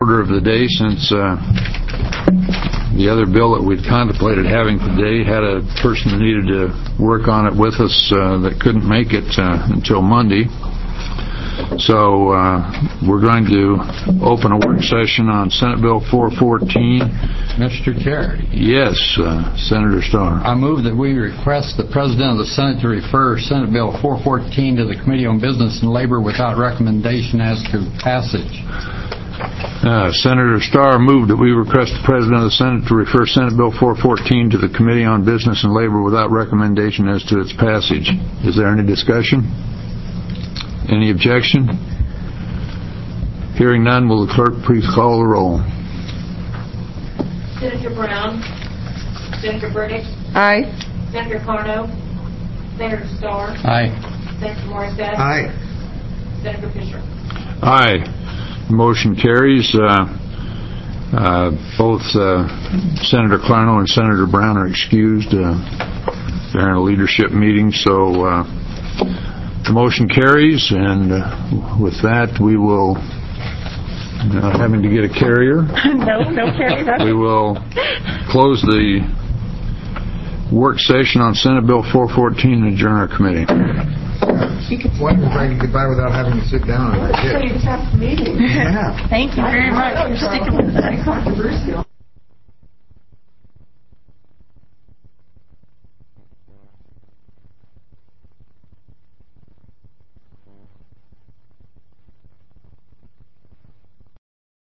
Order of the day, since the other bill that we'd contemplated having today had a person that needed to work on it with us that couldn't make it until Monday. So we're going to open a work session on Senate Bill 414. Mr. Chair. Yes, Senator Starr. I move that we request the President of the Senate to refer Senate Bill 414 to the Committee on Business and Labor without recommendation as to passage. Senator Starr moved that we request the President of the Senate to refer Senate Bill 414 to the Committee on Business and Labor without recommendation as to its passage. Is there any discussion? Any objection? Hearing none, will the clerk please call the roll? Senator Brown. Senator Burdick. Aye. Senator Carno. Senator Starr. Aye. Senator Morissette. Aye. Senator Fisher. Aye. Motion carries. Both Senator Clarno and Senator Brown are excused. They're in a leadership meeting, so the motion carries. And with that, we will, not having to get a carrier, No carrier. we will close the work session on Senate Bill 414 and adjourn our committee. Why did I get by without having to sit down? Pretty tough meeting. Yeah. Thank you very much for sticking with that. Controversial.